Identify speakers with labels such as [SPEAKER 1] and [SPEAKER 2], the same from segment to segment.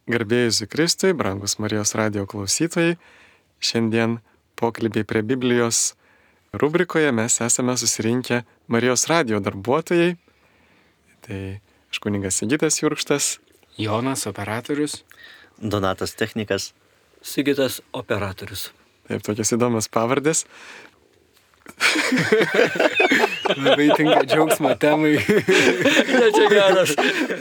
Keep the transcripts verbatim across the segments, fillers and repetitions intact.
[SPEAKER 1] Garbėjus Kristui, brangus Marijos radijo klausytojai, šiandien pokalbiai prie Biblijos rubrikoje mes esame susirinkę Marijos radijo darbuotojai. Tai aš kunigas Sigitas Jurkštas,
[SPEAKER 2] Jonas operatorius,
[SPEAKER 3] Donatas technikas,
[SPEAKER 4] Sigitas operatorius.
[SPEAKER 1] Taip, tokias įdomias pavardės.
[SPEAKER 2] Labai tinka džiaugsmo temai.
[SPEAKER 4] Ne, čia geras.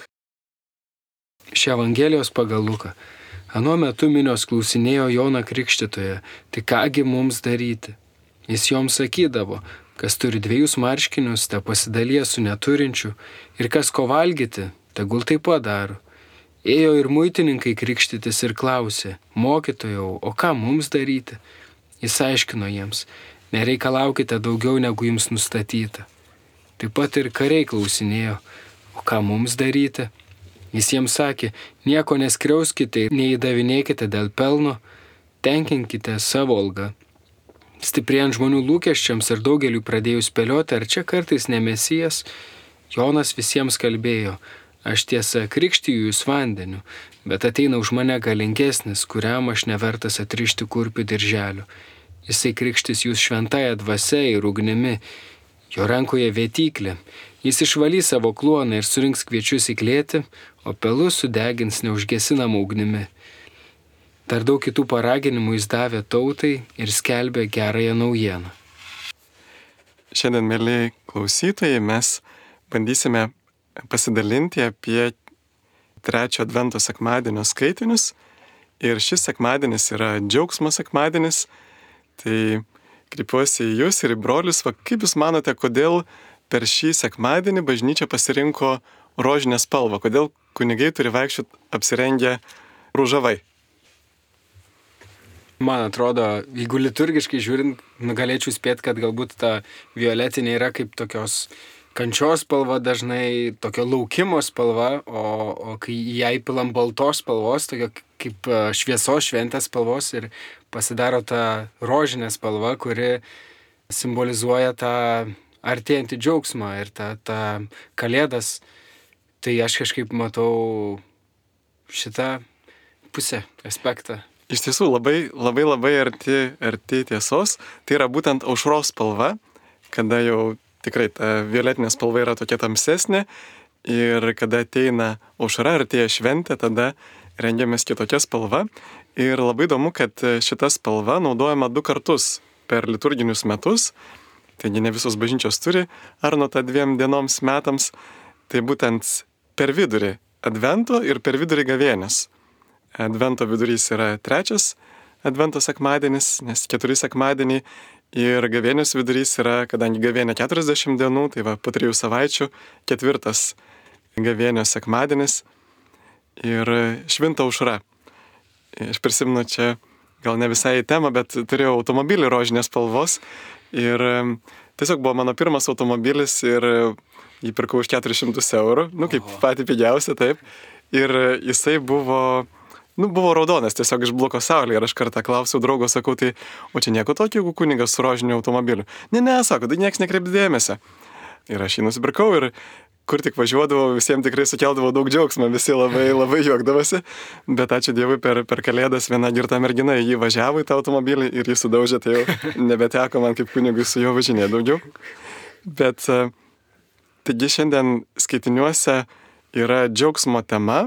[SPEAKER 2] Iš Evangelijos pagal Luką. Anuo metu minios klausinėjo Joną Krikštytoją, tai kągi mums daryti? Jis joms sakydavo, kas turi dviejus marškinius, te pasidalija su neturinčiu, ir kas ko valgyti, tegul taip padaro. Ėjo ir muitininkai krikštytis ir klausė, mokytojau, o ką mums daryti? Jis aiškino jiems, nereikalaukite daugiau negu jums nustatyta. Taip pat ir kariai klausinėjo, o ką mums daryti? Jis jiems sakė, nieko neskriauskite ir neįdavinėkite dėl pelno, tenkinkite savo algą. Stiprėjant žmonių lūkesčiams ir daugeliu pradėjus spėlioti, ar čia kartais ne Mesijas, Jonas visiems kalbėjo, aš tiesa krikštiju jūs vandeniu, bet ateina už mane galingesnis, kuriam aš nevertas atrišti kurpių dirželių. Jisai krikštis jūs šventąja dvasia ir ugnimi, jo rankoje vėtyklė. Jis išvalys savo kluoną ir surinks kviečius į klėtį, o pelus sudegins neužgesinamą ugnimi. Dar daug kitų paraginimų jis davė tautai ir skelbė gerąją naujieną.
[SPEAKER 1] Šiandien, mėly klausytojai, mes bandysime pasidalinti apie trečio advento sekmadienio skaitinius. Ir šis sekmadienis yra džiaugsmo sekmadienis. Tai kreipiuosi į jūs ir į brolius, va, kaip jūs manote, kodėl per šį sekmadienį bažnyčia pasirinko rožinę spalvą? Kodėl kunigai turi vaikščioti apsirengę ružavai?
[SPEAKER 2] Man atrodo, jeigu liturgiškai žiūrint, nu, galėčiau spėti, kad galbūt ta violetinė yra kaip tokios kančios spalva, dažnai tokio laukimo spalva, o, o kai ją įpilam baltos spalvos, tokio kaip šviesos šventės spalvos ir pasidaro ta rožinė spalva, kuri simbolizuoja tą artėjantį džiaugsmą ir tą, tą kalėdas. Tai aš kažkaip matau šitą pusę, aspektą.
[SPEAKER 1] Iš tiesų labai, labai, labai arti, arti tiesos. Tai yra būtent aušros spalva, kada jau tikrai ta violetinė spalva yra tokia tamsesnė ir kada ateina aušra, artėja šventė, tada rengiamės kitokia spalva. Ir labai įdomu, kad šita spalva naudojama du kartus per liturginius metus. Taigi ne visos bažnyčios turi arnotą dviem dienoms metams. Tai būtent per vidurį advento ir per vidurį gavėnios. Advento vidurys yra trečias advento sekmadienis, nes keturi sekmadieniai. Ir gavėnios vidurys yra, kadangi gavėnė keturiasdešimt dienų, tai va po trijų savaičių ketvirtas gavėnios sekmadienis. Ir švinta aušra. Aš prisimenu čia gal ne visai į temą, bet turėjau automobilį rožinės spalvos. Ir tiesiog buvo mano pirmas automobilis ir jį pirkau už keturis šimtus eurų, nu kaip patį pigiausią, taip. Ir jisai buvo, nu buvo raudonas, tiesiog išbluko saulė. Ir aš kartą klausiau draugo, sakau, tai o čia nieko tokio, jeigu kunigas su rožiniu automobiliu. Ne, ne, sako, tai nieks nekreips dėmesio. Ir aš jį nusipirkau ir kur tik važiuodavau, visiems tikrai sukeldavau daug džiaugsmą, visi labai, labai juokdavosi. Bet ačiū Dievui, per, per kalėdas viena girta mergina jį važiavo į tą automobilį ir jį sudaužė, tai jau nebeteko man kaip kunigui su juo važinėti daugiau. Bet taigi šiandien skaitiniuose yra džiaugsmo tema.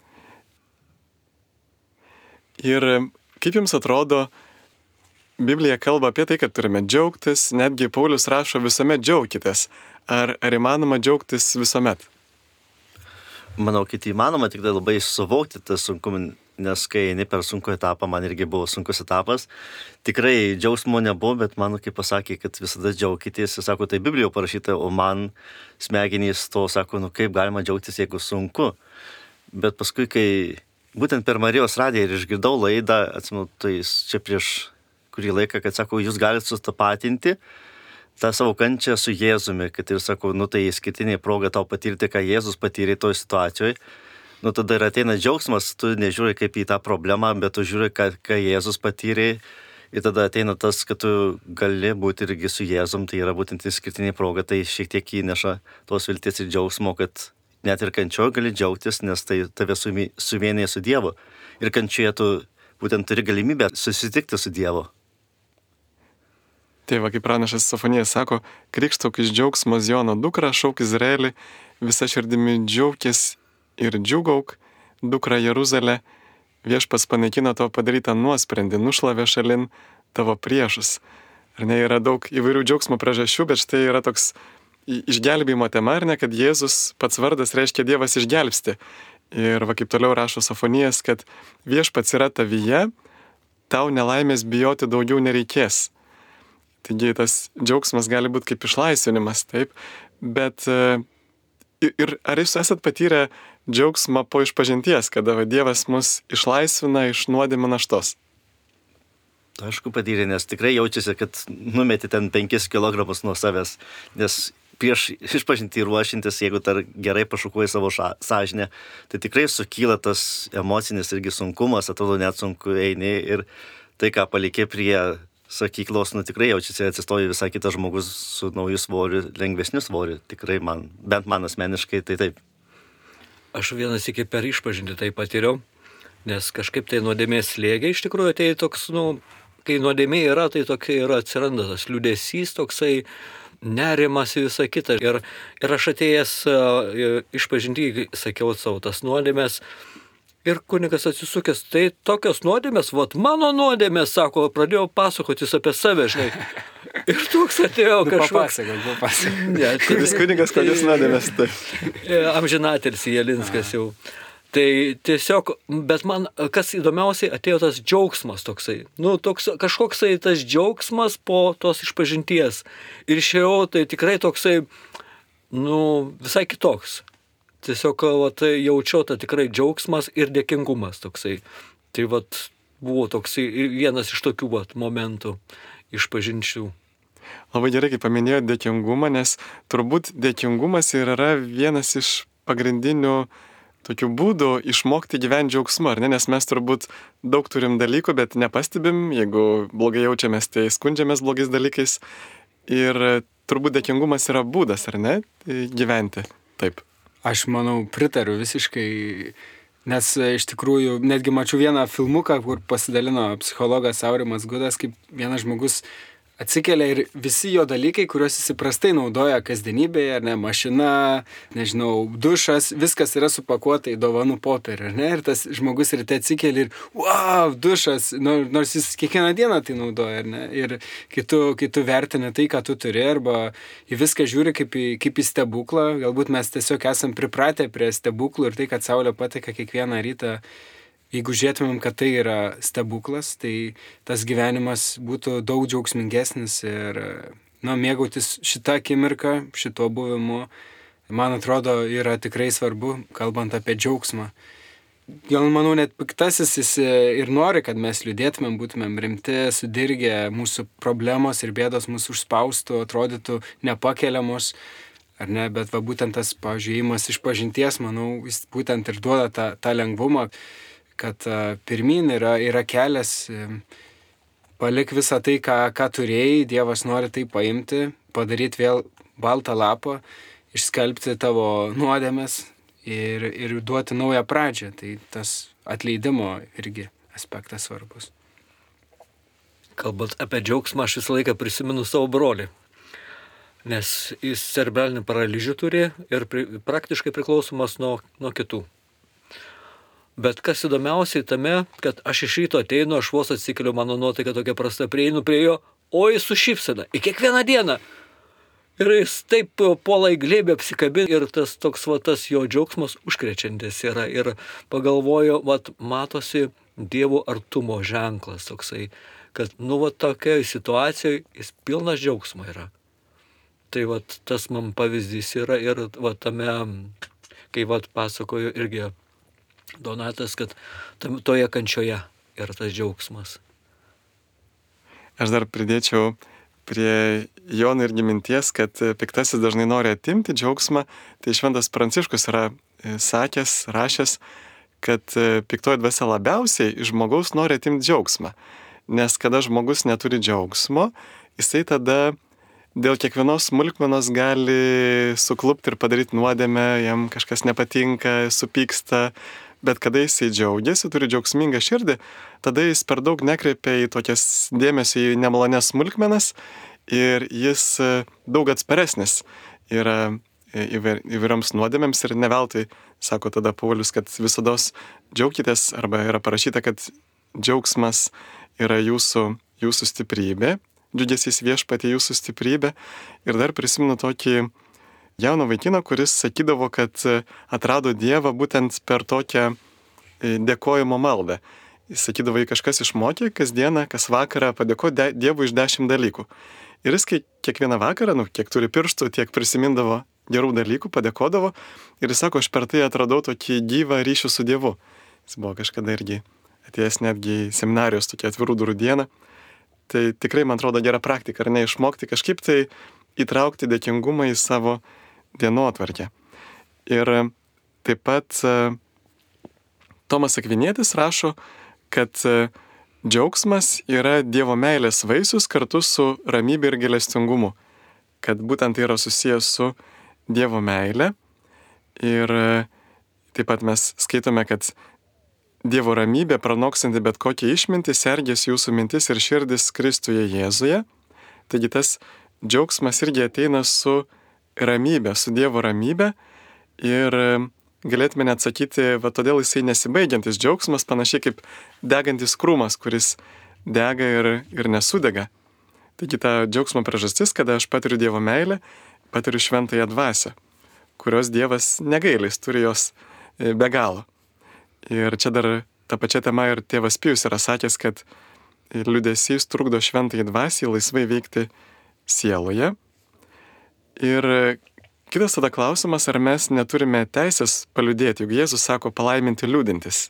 [SPEAKER 1] Ir kaip jums atrodo, Biblija kalba apie tai, kad turime džiaugtis, netgi Paulius rašo visuomet džiaukitės. Ar, ar įmanoma džiaugtis visuomet?
[SPEAKER 3] Manau, kad įmanoma, tik tai labai suvokti tą sunkumą, nes kai eini per sunkų etapą, man irgi buvo sunkus etapas. Tikrai džiaugsmo nebuvo, bet man, kaip pasakė, kad visada džiaukitės. Jis sako, tai Biblijoje parašyta, o man smegenys to sako, nu kaip galima džiaugtis, jeigu sunku. Bet paskui, kai būtent per Marijos radiją ir išgirdau laidą, atsimenu, tai čia prieš kurį laiką, kad sako, jūs galite sustapatinti tą savo kančią su Jėzumi, kad ir sako, nu tai išskirtinė proga tau patirti, ką Jėzus patyrė toj situacijoje. Nu tada ir ateina džiaugsmas, tu nežiūri kaip į tą problemą, bet tu žiūri, ką, ką Jėzus patyrė. Ir tada ateina tas, kad tu gali būti irgi su Jėzum, tai yra būtent išskirtinė proga, tai šiek tiek įneša tos vilties ir džiaugsmo, kad net ir kančioje gali džiaugtis, nes tai tave suvienė su Dievu. Ir kančioje tu būtent turi galimybę susitikti su Dievu.
[SPEAKER 1] Tai va, kaip pranašas Sofonijas sako, krikštauk iš džiaugsmo Ziono dukra, šauk Izraelį, visa širdimi džiaukis ir džiugauk, dukra Jeruzalė, viešpas panaikino tavo padarytą nuosprendį, nušlavė šalin tavo priešus. Ar ne, yra daug įvairių džiaugsmo priežasčių, bet štai yra toks išgelbėjimo tema, ar ne, kad Jėzus pats vardas reiškia Dievas išgelbsti. Ir va, kaip toliau rašo Sofonijas, kad viešpats yra tavyje, tau nelaimės bijoti daugiau nereikės. Taigi tas džiaugsmas gali būti kaip išlaisvinimas, taip, bet ir ar jūs esat patyrę džiaugsmą po išpažinties, kada va, Dievas mus išlaisvina iš nuodėmių naštos?
[SPEAKER 3] Aišku, patyrė, nes tikrai jaučiasi, kad numeti ten penkis kilogramus nuo savęs, nes prieš išpažinti ruošintis, jeigu dar gerai pašukuoji savo ša, sąžinę, tai tikrai sukyla tas emocinis irgi sunkumas, atrodo net sunku eini ir tai, ką palikė prie sakyklos, nu tikrai jaučiasi, atsistoji visai kitas žmogus su nauju svoriu, lengvesniu svoriu, tikrai man, bent man asmeniškai, tai taip.
[SPEAKER 4] Aš vienas iki per išpažinti tai patyriau, nes kažkaip tai nuodėmės slėgia, iš tikrųjų tai toks, nu, kai nuodėmė yra, tai tokia yra atsiranda tas liūdesys, toksai nerimas ir visa kita. Ir, ir aš atėjęs uh, išpažinti, sakiau savo tas nuodėmės, ir kunigas atsisukęs, tai tokios nuodėmės, vat mano nuodėmės, sako, pradėjau pasakotis apie save, žinai. Ir toks atėjo kažkoks.
[SPEAKER 2] Papasakok, papasakok.
[SPEAKER 4] Ne,
[SPEAKER 1] Kuris kunigas, kokios nuodėmės, tai.
[SPEAKER 4] Amžinatelis Jelinskas jau. Tai tiesiog, bet man, kas įdomiausiai, atėjo tas džiaugsmas toksai. Nu, toks, kažkoksai tas džiaugsmas po tos išpažinties. Ir išėjau, tai tikrai toksai, nu, visai kitoks. Tiesiog vat, jaučiau tą tikrai džiaugsmas ir dėkingumas toksai. Tai vat, buvo toksai vienas iš tokių vat, momentų išpažinčių.
[SPEAKER 1] Labai gerai, kaip paminėjau dėkingumą, nes turbūt dėkingumas ir yra vienas iš pagrindinių tokių būdų išmokti gyventi džiaugsmu, ar ne? Nes mes turbūt daug turim dalykų, bet nepastebim, jeigu blogai jaučiamės, tai skundžiamės blogais dalykais. Ir turbūt dėkingumas yra būdas, ar ne, gyventi taip.
[SPEAKER 2] Aš manau, pritariu visiškai, nes iš tikrųjų netgi mačiau vieną filmuką, kur pasidalino psichologas Aurimas Gudas, kaip vienas žmogus atsikelia ir visi jo dalykai, kuriuos jis įprastai naudoja kasdienybėje, ar ne, mašina, nežinau, dušas, viskas yra supakuota į dovanų popierį, ar ne, ir tas žmogus ryte atsikelia ir, wow, dušas, nors jis kiekvieną dieną tai naudoja, ar ne, ir kai tu, kai tu vertini tai, ką tu turi, arba į viską žiūri kaip į, kaip į stebuklą, galbūt mes tiesiog esam pripratę prie stebuklų ir tai, kad saulė pateka kiekvieną rytą. Jeigu žiūrėtumėm, kad tai yra stebuklas, tai tas gyvenimas būtų daug džiaugsmingesnis ir, na, mėgautis šitą akimirką, šituo buvimu, man atrodo, yra tikrai svarbu, kalbant apie džiaugsmą. Gal, manau, net piktasis jis ir nori, kad mes liūdėtumėm, būtumėm rimti, sudirgę, mūsų problemos ir bėdos mūsų užspaustų, atrodytų nepakeliamos, ar ne, bet va būtent tas, pavyzdžiui, ėjimas išpažinties, manau, jis būtent ir duoda tą, tą lengvumą, kad pirmin yra, yra kelias, palik visą tai, ką, ką turėjai, Dievas nori tai paimti, padaryti vėl baltą lapą, išskalbti tavo nuodėmes ir, ir duoti naują pradžią. Tai tas atleidimo irgi aspektas svarbus.
[SPEAKER 4] Kalbant apie džiaugsmą, aš visą laiką prisimenu savo brolį, nes jis cerebralinį paralyžių turi ir pri, praktiškai priklausomas nuo, nuo kitų. Bet kas įdomiausiai tame, kad aš iš ryto ateinu, aš vos atsikeliu, mano nuotaika tokia prasta, prieinu prie jo, o jis su šypsena, į kiekvieną dieną. Ir jis taip puola į glėbį apsikabina ir tas toks va, tas jo džiaugsmas užkrečiantis yra. Ir pagalvoju, va, matosi Dievo artumo ženklas toksai, kad nu va tokioje situacijoje jis pilnas džiaugsmo yra. Tai va tas man pavyzdys yra ir va tame, kai va pasakoju irgi Donatas, kad tam, toje kančioje yra tas džiaugsmas.
[SPEAKER 1] Aš dar pridėčiau prie Jono irgi minties, kad piktasis dažnai nori atimti džiaugsmą. Tai Šventas Pranciškus yra sakęs, rašęs, kad piktoji dvasia labiausiai iš žmogaus nori atimti džiaugsmą. Nes kada žmogus neturi džiaugsmo, jisai tada dėl kiekvienos smulkmenos gali suklupti ir padaryti nuodėmę, jam kažkas nepatinka, supyksta, bet kada jisai džiaugiasi, turi džiaugsmingą širdį, tada jis per daug nekreipia į tokias dėmesį į nemalonės smulkmenas ir jis daug atsparesnis yra įvairioms nuodėmėms ir ne veltui, sako tada Paulius, kad visados džiaukitės, arba yra parašyta, kad džiaugsmas yra jūsų, jūsų stiprybė, džiugesys viešpatie jūsų stiprybė. Ir dar prisimenu tokį jauną vaikiną, kuris sakydavo, kad atrado Dievą būtent per tokią dėkojimo maldą. Jis sakydavo, jei kažkas išmokė, kasdieną, kas vakarą padėko Dievui iš dešimt dalykų. Ir jis kiekvieną vakarą, nu, kiek turi pirštų, tiek prisimindavo gerų dalykų, padėkodavo. Ir jis sako, aš per tai atradau tokį gyvą ryšį su Dievu. Jis buvo kažkada irgi atėjęs netgi į seminarijos tokia atvirų durų dieną. Tai tikrai, man atrodo, gera praktika, ar ne, išmokti kažkaip tai įtraukti dėkingumą į savo dienotvarkę. Ir taip pat Tomas Akvinietis rašo, kad džiaugsmas yra Dievo meilės vaisius kartu su ramybė ir gailestingumu. Kad būtent tai yra susijęs su Dievo meilė. Ir taip pat mes skaitome, kad Dievo ramybė, pranoksanti bet kokią išmintį, sergės jūsų mintis ir širdis Kristuje Jėzuje. Taigi tas džiaugsmas irgi ateina su ramybė, su Dievo ramybė. Ir galėtume net sakyti, va todėl jisai nesibaigiantis džiaugsmas, panašiai kaip degantis krūmas, kuris dega ir, ir nesudega. Taigi ta džiaugsmo priežastis, kada aš patiriu Dievo meilę, patiriu šventąją dvasią, kurios Dievas negaili, jis turi jos be galo. Ir čia dar ta pačia tema ir tėvas Pijus yra sakęs, kad liūdesys trukdo šventai dvasiai laisvai veikti sieloje. Ir kitas tada klausimas, ar mes neturime teisės paliūdėti, juk Jėzus sako palaiminti liūdintis.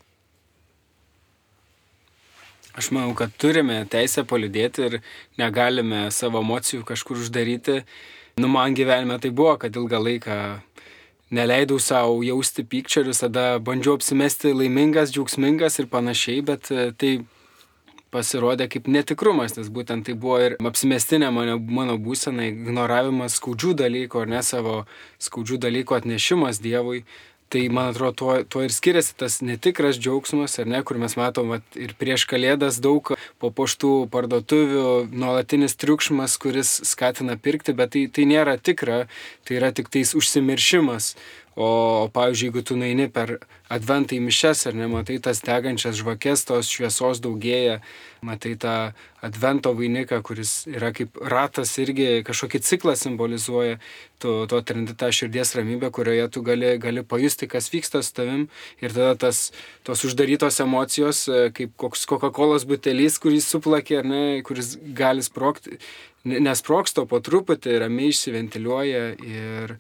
[SPEAKER 2] Aš manau, kad turime teisę paliūdėti ir negalime savo emocijų kažkur uždaryti. Nu, man gyvenime tai buvo, kad ilgą laiką neleidau savo jausti pykčio ir visada bandžiau apsimesti laimingas, džiaugsmingas ir panašiai, bet tai pasirodė kaip netikrumas, nes būtent tai buvo ir apsimestinė mano, mano būsena, ignoravimas skaudžių dalykų, ar ne savo skaudžių dalykų atnešimas Dievui. Tai, man atrodo, tuo, tuo ir skiriasi tas netikras džiaugsmas, ar ne, kur mes matom vat, ir prieš Kalėdas daug papuoštų parduotuvių, nuolatinis triukšmas, kuris skatina pirkti, bet tai, tai nėra tikra, tai yra tik tais užsimiršimas. O, pavyzdžiui, jeigu tu nueini per adventą į mišias, ar ne, matai tas degančias žvakes, tos šviesos daugėja, matai tą advento vainiką, kuris yra kaip ratas, irgi kažkokį ciklą simbolizuoja, tu, tu atrandi tą širdies ramybę, kurioje tu gali, gali pajusti, kas vyksta su tavim, ir tada tas, tos uždarytos emocijos, kaip koks Coca-Colos butelys, kuris suplakė, ar ne, kuris gali sprogti, nesprogsto po truputį, ramiai išsiventiliuoja. Ir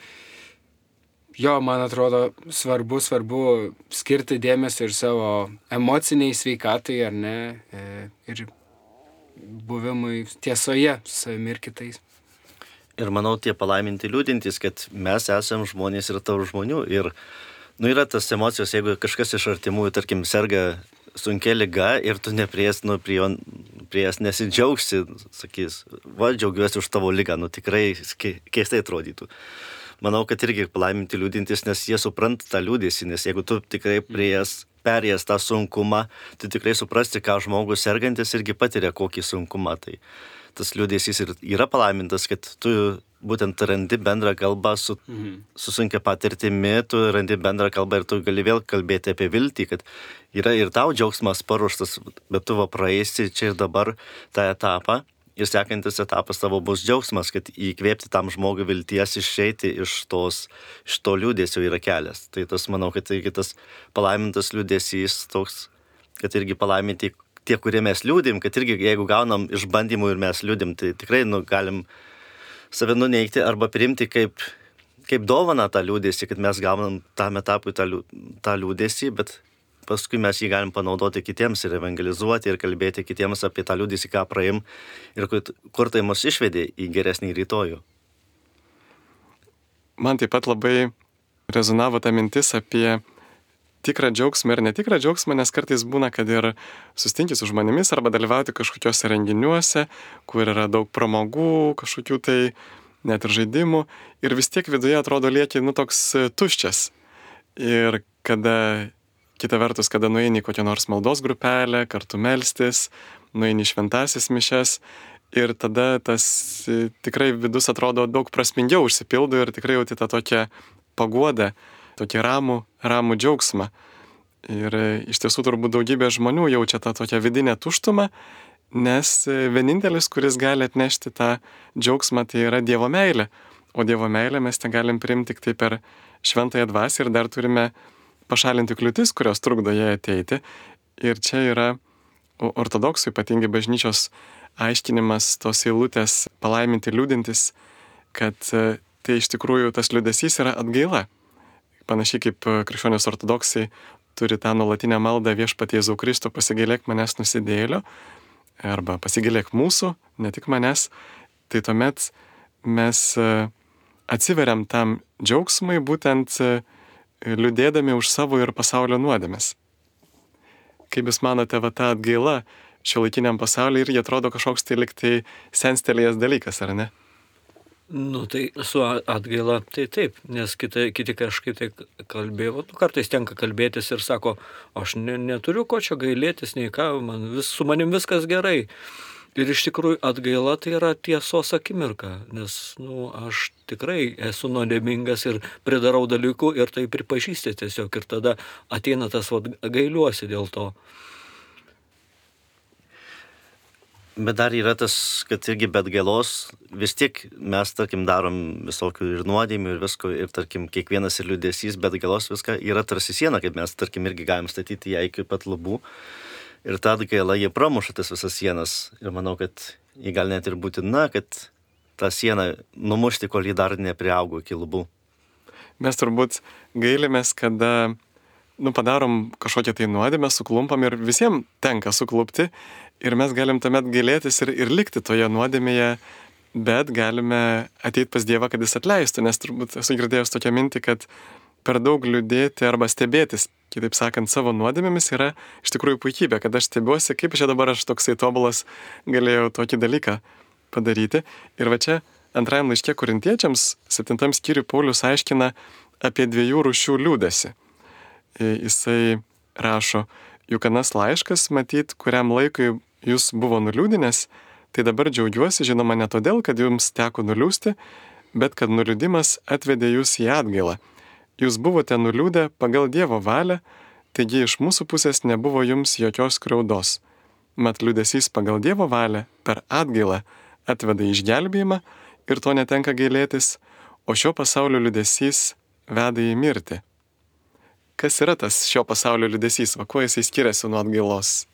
[SPEAKER 2] jo, man atrodo, svarbu, svarbu skirti dėmesio ir savo emociniai sveikatai, ar ne, ir buvimui tiesoje su savimi ir kitais.
[SPEAKER 3] Ir manau, tie palaiminti liūdintys, kad mes esam žmonės ir tarp žmonių. Ir nu, yra tas emocijos, jeigu kažkas iš artimųjų, tarkim, serga sunkia liga ir tu nepries, nu, prie, prie jas nesidžiaugsi, sakys, va, džiaugiuosi už tavo ligą, nu tikrai keistai atrodytų. Manau, kad irgi palaiminti liūdintis, nes jie supranta tą liūdėsį, nes jeigu tu tikrai priejas, perėjęs tą sunkumą, tu tikrai suprasti, ką žmogus sergantis irgi patiria kokį sunkumą. Tai tas liūdėsys ir yra palaimintas, kad tu būtent randi bendrą kalbą su, mhm. su sunkia patirtimi, tu randi bendrą kalbą ir tu gali vėl kalbėti apie viltį, kad yra ir tau džiaugsmas paruoštas, bet tu va praeisi čia ir dabar tą etapą. Ir sekantis etapas tavo bus džiaugsmas, kad įkvėpti tam žmogui vilties išeiti iš, tos, iš to liūdėsio yra kelias. Tai tas, manau, kad irgi tas palaimintas liūdėsys toks, kad irgi palaiminti tie, kurie mes liūdim, kad irgi jeigu gaunam išbandymų ir mes liūdim, tai tikrai nu, galim save nuneigti arba priimti kaip, kaip dovaną tą liūdėsį, kad mes gaunam tam etapui tą, tą liūdėsį, bet paskui mes jį galim panaudoti kitiems ir evangelizuoti ir kalbėti kitiems apie tą liūdėsį, ką praeim ir kur tai mus išvedė į geresnį rytojų.
[SPEAKER 1] Man taip pat labai rezonavo ta mintis apie tikrą džiaugsmą ir netikrą džiaugsmą, nes kartais būna, kad ir sustinki su žmonėmis arba dalyvauti kažkokiuose renginiuose, kur yra daug pramogų, kažkokių tai net ir žaidimų ir vis tiek viduje atrodo lieki, nu, toks tuščias. Ir kada, kita vertus, kada nueini į kokią nors maldos grupelę, kartu melstis, nueini į šventasis mišes ir tada tas tikrai vidus atrodo daug prasmingiau užsipildo ir tikrai jauti tą tokią paguodą, tokį ramų, ramų džiaugsmą. Ir iš tiesų turbūt daugybė žmonių jaučia tą tokią vidinę tuštumą, nes vienintelis, kuris gali atnešti tą džiaugsmą, tai yra Dievo meilė. O Dievo meilę mes ten galim priimti tik tai per šventąją dvasią ir dar turime pašalinti kliūtis, kurios trukdo jai ateiti. Ir čia yra ortodoksų, ypatingai bažnyčios aiškinimas tos eilutės palaiminti liūdintis, kad tai iš tikrųjų tas liūdesys yra atgaila. Panašiai kaip krikščionys ortodoksai turi tą nuolatinę maldą Viešpatie Jėzau Kristų, pasigailėk manęs nusidėjėlio, arba pasigailėk mūsų, ne tik manęs, tai tuomet mes atsiveriam tam džiaugsmui, būtent liūdėdami už savo ir pasaulio nuodėmes. Kaip jūs manote, va ta atgaila šiuolaikiniam pasaulyje irgi atrodo kažkoks tai liktai senstelėjęs dalykas, ar ne?
[SPEAKER 4] Nu, tai su atgaila, tai taip, nes kiti, kiti kažkaip tai kalbėjo, nu, kartais tenka kalbėtis ir sako, aš ne, neturiu ko čia gailėtis, nei ką, man vis, su manim viskas gerai. Ir iš tikrųjų atgaila tai yra tiesos akimirka, nes, nu, aš tikrai esu nuodėmingas ir pridarau dalykų ir tai pripažįsti tiesiog ir tada ateina tas, vat, gailiuosi dėl to.
[SPEAKER 3] Bet dar yra tas, kad irgi be atgailos vis tiek mes, tarkim, darom visokių ir nuodėmių ir visko, ir, tarkim, kiekvienas ir liūdesys, be atgailos viską yra tarsi siena, kaip mes, tarkim, irgi galim statyti ją iki pat lubų. Ir ta atgaila, jie pramuša tas visas sienas. Ir manau, kad jie gali net ir būtina, kad tą sieną numušti, kol jį dar nepriaugo iki lubų.
[SPEAKER 1] Mes turbūt gailimės, kada, nu, padarom kažkokią tai nuodėmę, suklumpam ir visiems tenka suklupti. Ir mes galim tuomet gailėtis ir, ir likti toje nuodėmėje, bet galime ateiti pas Dievą, kad jis atleistų, nes turbūt esu girdėjęs tokią mintį, kad per daug liūdėti arba stebėtis, kitaip sakant, savo nuodėmėmis yra iš tikrųjų puikybė, kad aš stebiuosi, kaip čia dabar aš toksai tobulas galėjau tokį dalyką padaryti. Ir va čia antrajam laiške Korintiečiams, septintam skyriui Paulius aiškina apie dviejų rūšių liūdesį. Jisai rašo, juk anas laiškas, matyt, kuriam laikui jūs buvo nuliūdinęs, tai dabar džiaugiuosi, žinoma, ne todėl, kad jums teko nuliūsti, bet kad nuliūdimas atvedė jūs į atgailą. Jūs buvote nuliūdę pagal Dievo valią, taigi iš mūsų pusės nebuvo jums jokios skriaudos. Mat liūdesys pagal Dievo valią per atgailą atveda į išgelbėjimą ir to netenka gailėtis, o šio pasaulio liūdesys veda į mirtį. Kas yra tas šio pasaulio liūdesys, va kuo jisai skiriasi nuo atgailos?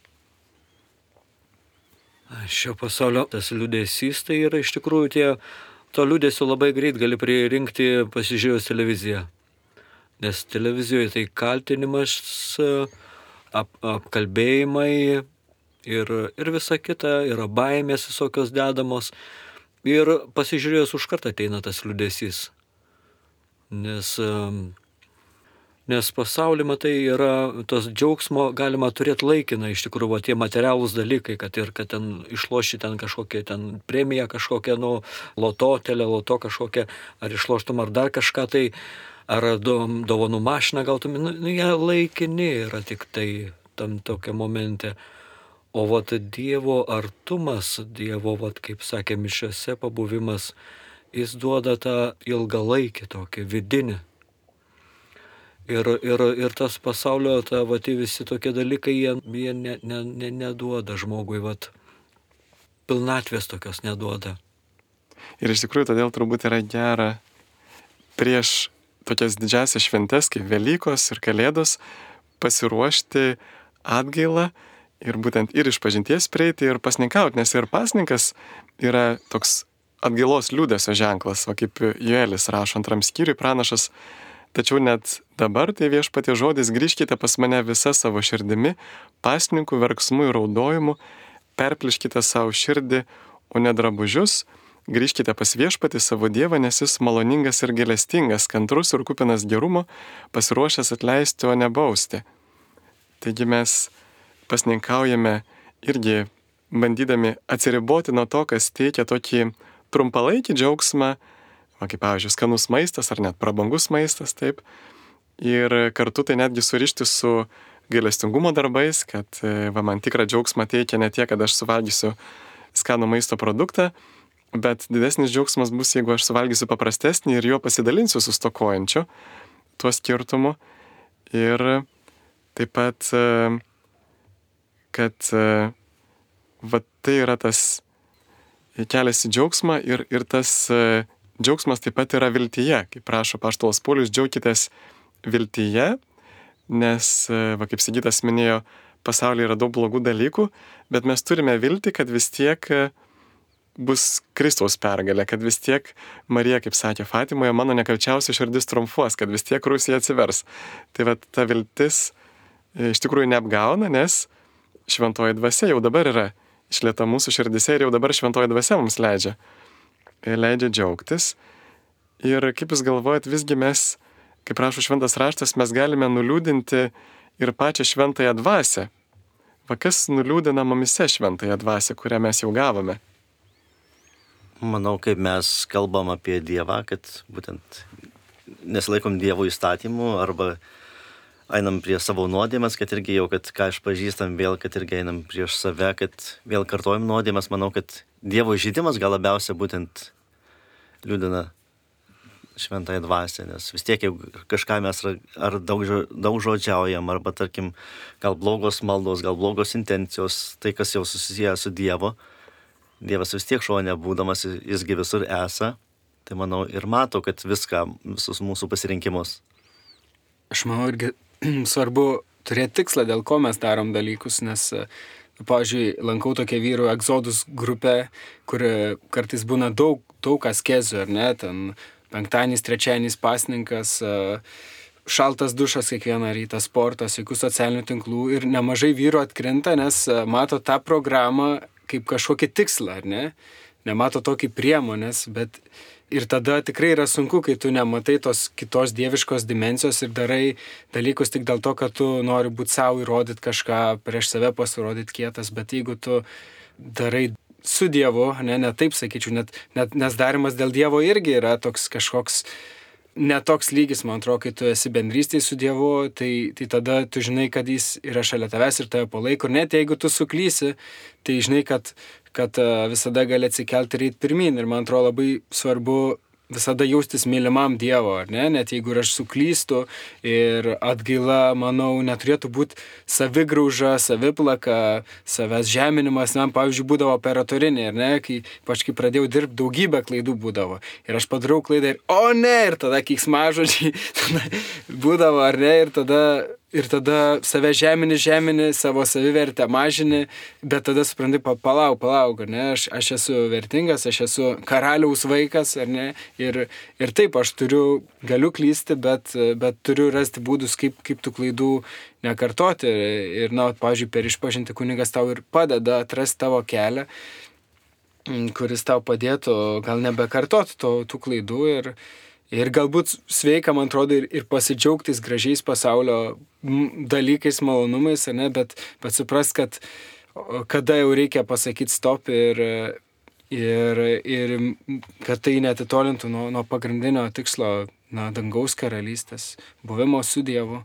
[SPEAKER 4] Šio pasaulio tas liūdesys tai yra iš tikrųjų tie, to liūdesio labai greit gali pririnkti pasižiūrėjus televiziją. Nes televizijoje tai kaltinimas, ap, apkalbėjimai ir, ir visa kita, yra baimės visokios dedamos. Ir pasižiūrėjus už kartą ateina tas liūdesys. Nes... Nes pasaulyje, matai, yra tos džiaugsmo galima turėti laikiną, iš tikrųjų, va, tie materialūs dalykai, kad ir kad ten išloši ten kažkokią ten premiją, kažkokią, nu, loto, teleloto kažkokią, ar išloštum, ar dar kažką tai, ar dovanų mašiną gautum, nu, jie laikini yra tik tai tam tokia momente. O vat Dievo artumas, Dievo, vat, kaip sakė mišiose, pabuvimas, jis duoda tą ilgalaikį tokį vidinį. Ir, ir, ir tas pasaulio, ta, va, tie visi tokie dalykai, jie, jie ne, ne, ne, neduoda žmogui, va, pilnatvės tokios neduoda.
[SPEAKER 1] Ir iš tikrųjų todėl turbūt yra gera prieš tokias didžiasias šventes, kaip Velykos ir Kalėdos, pasiruošti atgailą ir būtent ir išpažinties prieiti ir pasninkauti, nes ir pasninkas yra toks atgailos liūdesio ženklas, va, kaip Joelis rašo antram skyriui pranašas. Tačiau net dabar tai Viešpatie žodis, grįžkite pas mane visa savo širdimi, pasninkų, verksmų ir raudojimu, perpliškite savo širdį, o ne drabužius, grįžkite pas viešpatį savo Dievą, nes jis maloningas ir gailestingas, kantrus ir kupinas gerumo, pasiruošęs atleisti, o ne bausti. Taigi mes pasninkaujame irgi bandydami atsiriboti nuo to, kas teikia tokį trumpalaikį džiaugsmą, va, kaip pavyzdžiui, skanus maistas ar net prabangus maistas, taip. Ir kartu tai netgi surišti su gailestingumo darbais, kad va, man tikrą džiaugsmą teikia ne tiek, kad aš suvalgysiu skanų maisto produktą, bet didesnis džiaugsmas bus, jeigu aš suvalgysiu paprastesnį ir juo pasidalinsiu su stokojančiu, tuo skirtumu. Ir taip pat, kad va, tai yra tas kelias į džiaugsmą ir, ir tas džiaugsmas taip pat yra viltyje. Kaip prašo apaštalas Paulius, džiaukitės viltyje, nes, va, kaip Sigitas minėjo, pasaulyje yra daug blogų dalykų, bet mes turime viltį, kad vis tiek bus Kristaus pergalė, kad vis tiek Marija, kaip sakė Fatimoje, mano nekalčiausia širdis triumfuos, kad vis tiek Rusija atsivers. Tai va, ta viltis iš tikrųjų neapgauna, nes šventoji dvasia jau dabar yra išlieta mūsų širdise ir jau dabar šventoji dvasia mums leidžia, leidžia džiaugtis. Ir kaip jūs galvojat, visgi mes, kaip rašo šventas raštas, mes galime nuliūdinti ir pačią šventąją dvasią. Va, kas nuliūdina mumise šventąją dvasią, kurią mes jau gavome?
[SPEAKER 3] Manau, kaip mes kalbam apie Dievą, kad būtent nesilaikom Dievo įstatymų arba einam prie savo nuodėmės, kad irgi jau, kad ką išpažįstam vėl, kad irgi einam prieš save, kad vėl kartojam nuodėmės. Manau, kad Dievo įžeidimas gal labiausia būtent liūdina šventąją dvasią, nes vis tiek jau kažką mes ar daug, daug žodžiaujam, arba tarkim gal blogos maldos, gal blogos intencijos, tai kas jau susiję su Dievo. Dievas vis tiek šone būdamas, jisgi visur esa, tai manau ir mato, kad viską, visus mūsų pasirinkimus.
[SPEAKER 2] Aš manau irgi svarbu turėti tikslą, dėl ko mes darom dalykus, nes, pavyzdžiui, lankau tokią vyrų egzodus grupę, kur kartais būna daug, daug askezių, ar ne, ten penktadienis, trečiadienis pasninkas, šaltas dušas kiekvieną rytą, sportas, jokių socialinių tinklų ir nemažai vyrų atkrinta, nes mato tą programą kaip kažkokį tikslą, ar ne? Nemato tokį priemonės, bet ir tada tikrai yra sunku, kai tu nematai tos kitos dieviškos dimensijos ir darai dalykus tik dėl to, kad tu nori būti savo įrodyti kažką, prieš save pasirodyti kietas, bet jeigu tu darai su Dievu, ne, ne taip sakyčiau, net, net, nes darimas dėl Dievo irgi yra toks kažkoks netoks lygis, man atrodo, kai tu esi bendrystėje su Dievu, tai, tai tada tu žinai, kad jis yra šalia tavęs ir tave palaiko. Ir net jeigu tu suklysi, tai žinai, kad, kad visada gali atsikelti ir eiti pirmin. Ir man atrodo labai svarbu visada jaustis mylimam Dievo, ar ne? Net jeigu aš suklystu ir atgaila, manau, neturėtų būti savigrauža, saviplaka, savęs žeminimas. Man, pavyzdžiui, būdavo operatorinė, ar ne? Kai, pač, kai pradėjau dirbti, daugybė klaidų būdavo. Ir aš padarau klaidą ir, o ne, ir tada keiksmažodžiai būdavo, ar ne? Ir tada... Ir tada save žemini, žemini, savo savivertę mažini, bet tada supranti, palauk, palauk, ar ne, aš, aš esu vertingas, aš esu karaliaus vaikas, ar ne, ir, ir taip, aš turiu, galiu klysti, bet, bet turiu rasti būdus, kaip, kaip tų klaidų nekartoti. Ir, na, pavyzdžiui, per išpažintį kunigas tau ir padeda atrasti tavo kelią, kuris tau padėtų gal nebekartoti to, tų klaidų ir Ir galbūt sveika, man atrodo, ir, ir pasidžiaugtis gražiais pasaulio dalykais, malonumais, ne, bet, bet suprast, kad kada jau reikia pasakyti stop ir, ir, ir kad tai netitolintų nuo, nuo pagrindinio tikslo, na, dangaus karalystės, buvimo su Dievu.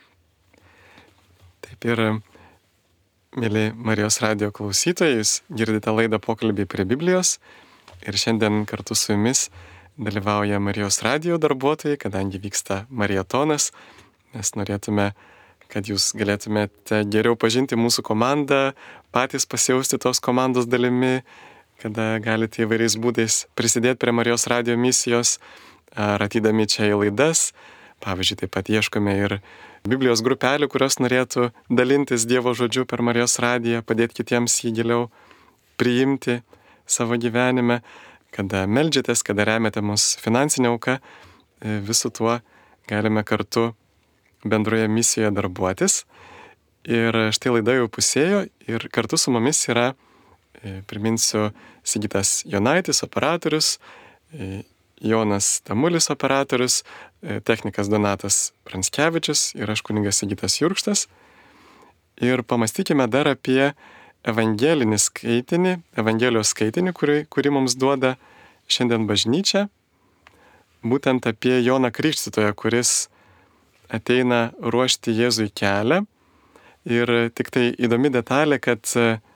[SPEAKER 1] Taip ir, mėly Marijos radijo klausytojai, jūs girdite laidą Pokalbiai prie Biblijos ir šiandien kartu su jumis dalyvauja Marijos radijo darbuotojai, kadangi vyksta marietonas, mes norėtume, kad jūs galėtumėte geriau pažinti mūsų komandą, patys pasijausti tos komandos dalimi, kada galite įvairiais būdais prisidėti prie Marijos radijo misijos, ar atydami čia į laidas. Pavyzdžiui, taip pat ieškome ir Biblijos grupelių, kurios norėtų dalintis Dievo žodžiu per Marijos radiją, padėti kitiems jį giliau priimti savo gyvenime. Kada meldžiatės, kada remiate mus finansinę auką, visu tuo galime kartu bendroje misijoje darbuotis. Ir štai laida jau pusėjo ir kartu su mumis yra Priminsiu, Sigitas Jonaitis, operatorius, Jonas Tamulis, operatorius, technikas Donatas Pranskevičius ir aš kunigas Sigitas Jurkštas. Ir pamastykime dar apie evangelinį skaitinį, evangelijos skaitinį, kurį, kurį mums duoda šiandien bažnyčia, būtent apie Joną Krikštytoją, kuris ateina ruošti Jėzui kelią. Ir tik tai įdomi detalė, kad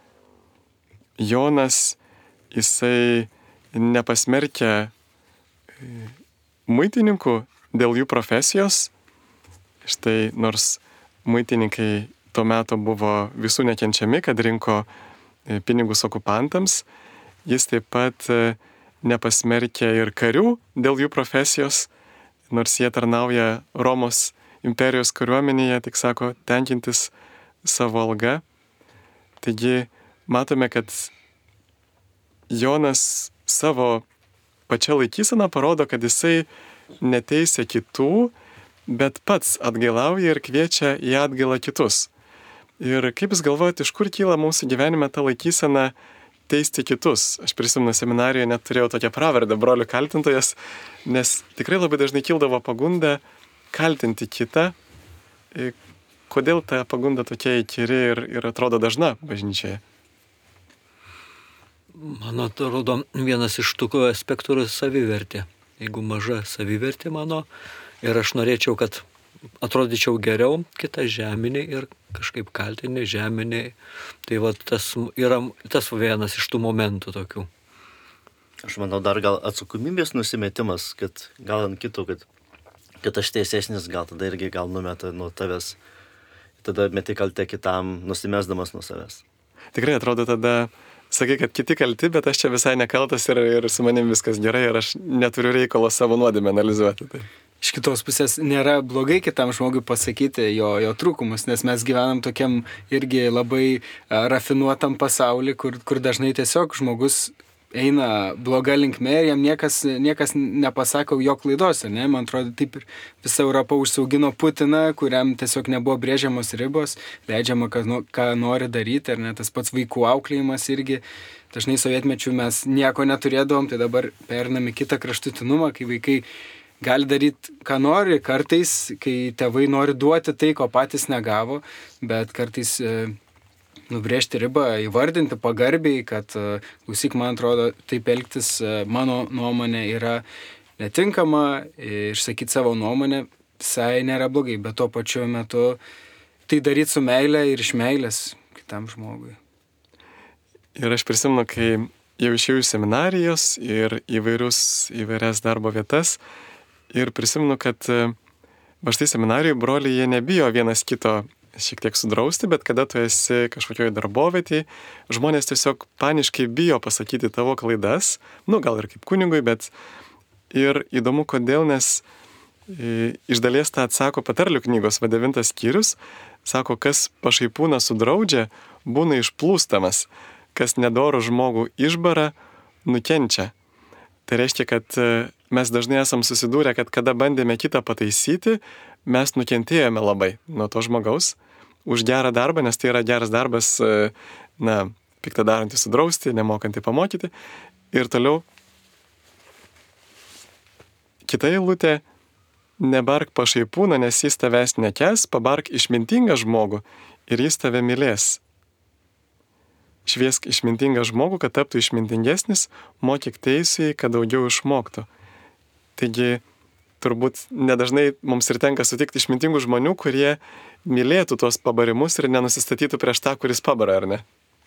[SPEAKER 1] Jonas, jisai nepasmerkia muitininkų dėl jų profesijos. Štai nors muitininkai tuo metu buvo visų nekenčiami, kad rinko pinigus okupantams, jis taip pat nepasmerkia ir karių dėl jų profesijos, nors jie tarnauja Romos imperijos kariuomenėje, tik sako, tenkintis savo alga. Taigi matome, kad Jonas savo pačią laikyseną parodo, kad jisai neteisia kitų, bet pats atgailauja ir kviečia į atgailą kitus. Ir kaip jūs galvojate, iš kur kyla mūsų gyvenime ta laikysena teisti kitus? Aš prisimenu, seminarijoje net turėjau tokią pravardę, brolių kaltintojas, nes tikrai labai dažnai kildavo pagunda kaltinti kitą. Kodėl ta pagunda tokia įkyri ir, ir atrodo dažna bažnyčioje?
[SPEAKER 4] Man atrodo, vienas iš tokių aspektų yra savivertė. Jeigu maža savivertė mano ir aš norėčiau, kad atrodyčiau geriau, kitą žeminį ir kažkaip kaltinį, žeminį. Tai va, tas yra tas vienas iš tų momentų tokių.
[SPEAKER 3] Aš manau, dar gal atsakomybės nusimetimas, kad gal ant kito, kad, kad aš teisesnis, gal tada irgi gal numeta nuo tavęs. Tada meti kaltę kitam, nusimesdamas nuo savęs.
[SPEAKER 1] Tikrai atrodo tada, sakai, kad kiti kalti, bet aš čia visai nekaltas ir, ir su manim viskas gerai ir aš neturiu reikalo savo nuodėmę analizuoti. Tai.
[SPEAKER 2] Iš kitos pusės nėra blogai kitam žmogui pasakyti jo, jo trūkumus, nes mes gyvenam tokiam irgi labai rafinuotam pasauly, kur, kur dažnai tiesiog žmogus eina bloga linkme ir jam niekas, niekas nepasako jo klaidos. Ne? Man atrodo, taip ir visa Europa užsiaugino Putiną, kuriam tiesiog nebuvo brėžiamos ribos, leidžiama, ką, ką nori daryti, ar ne, tas pats vaikų auklėjimas irgi. Dažnai sovietmečių mes nieko neturėdavom, tai dabar perinam į kitą kraštutinumą, kai vaikai gali daryti, ką nori, kartais, kai tėvai nori duoti tai, ko patys negavo, bet kartais e, nubrėžti ribą, įvardinti pagarbiai, kad, e, klausyk, man atrodo, taip elgtis, e, mano nuomonė yra netinkama, e, išsakyti savo nuomonę visai nėra blogai, bet tuo pačiu metu tai daryti su meile ir iš meilės kitam žmogui.
[SPEAKER 1] Ir aš prisimenu, kai jau išėjau iš seminarijos ir įvairius, įvairias darbo vietas, ir prisimenu, kad va štai seminarijų broliai, jie nebijo vienas kito šiek tiek sudrausti, bet kada tu esi kažkokioje darbovietėje, žmonės tiesiog paniškai bijo pasakyti tavo klaidas, nu gal ir kaip kunigui, bet ir įdomu kodėl, nes iš dalies tą atsako patarlių knygos va devintas skyrius, sako, kas pašaipūną sudraudžia, būna išplūstamas, kas nedorų žmogų išbara, nukenčia. Tai reiškia, kad mes dažnai esam susidūrę, kad kada bandėme kitą pataisyti, mes nukentėjome labai nuo to žmogaus už gerą darbą, nes tai yra geras darbas, na, piktą darantį sudrausti, nemokantį pamokyti. Ir toliau kita eilutė, nebark pašaipūną, nes jis tavęs nekęs, pabark išmintingą žmogų ir jis tave mylės. Šviesk išmintingą žmogų, kad taptų išmintingesnis, mokyk teisėjai, kad daugiau išmoktų. Taigi, turbūt nedažnai mums ir tenka sutikti išmintingų žmonių, kurie mylėtų tuos pabarimus ir nenusistatytų prieš tą, kuris pabara, ar ne?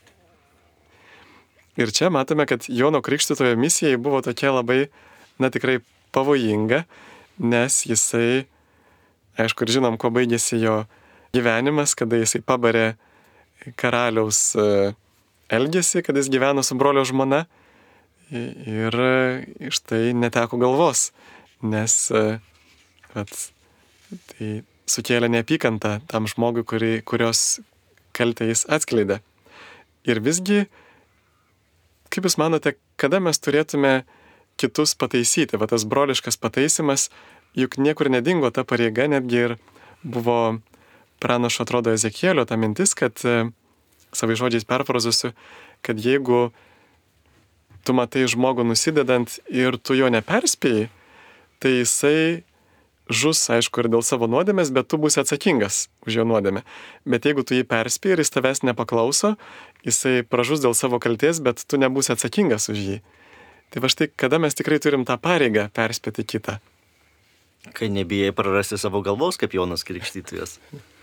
[SPEAKER 1] Ir čia matome, kad Jono Krikštytojo misijai buvo tokia labai, na tikrai pavojinga, nes jisai, aišku, ir žinom, kuo baigėsi jo gyvenimas, kada jisai pabarė karaliaus elgesį, kad jis gyveno su brolio žmona ir štai neteko galvos, nes vat, tai sukėlė neapykantą tam žmogui, kuri, kurios kaltę jis atskleidė. Ir visgi, kaip jūs manote, kada mes turėtume kitus pataisyti? Va tas broliškas pataisimas, juk niekur nedingo ta pareiga, netgi ir buvo pranašo, atrodo, Ezekielio ta mintis, kad savai žodžiais perfrazuosiu, kad jeigu tu matai žmogų nusidedant ir tu jo neperspėjai, tai jisai žus, aišku, ir dėl savo nuodėmės, bet tu būsi atsakingas už jo nuodėmę. Bet jeigu tu jį perspėjai ir jis tavęs nepaklauso, jisai pražus dėl savo kalties, bet tu nebūsi atsakingas už jį. Tai va štai, kada mes tikrai turim tą pareigą perspėti kitą.
[SPEAKER 3] Kai nebijai prarasti savo galvos, kaip Jonas Krikštytojas.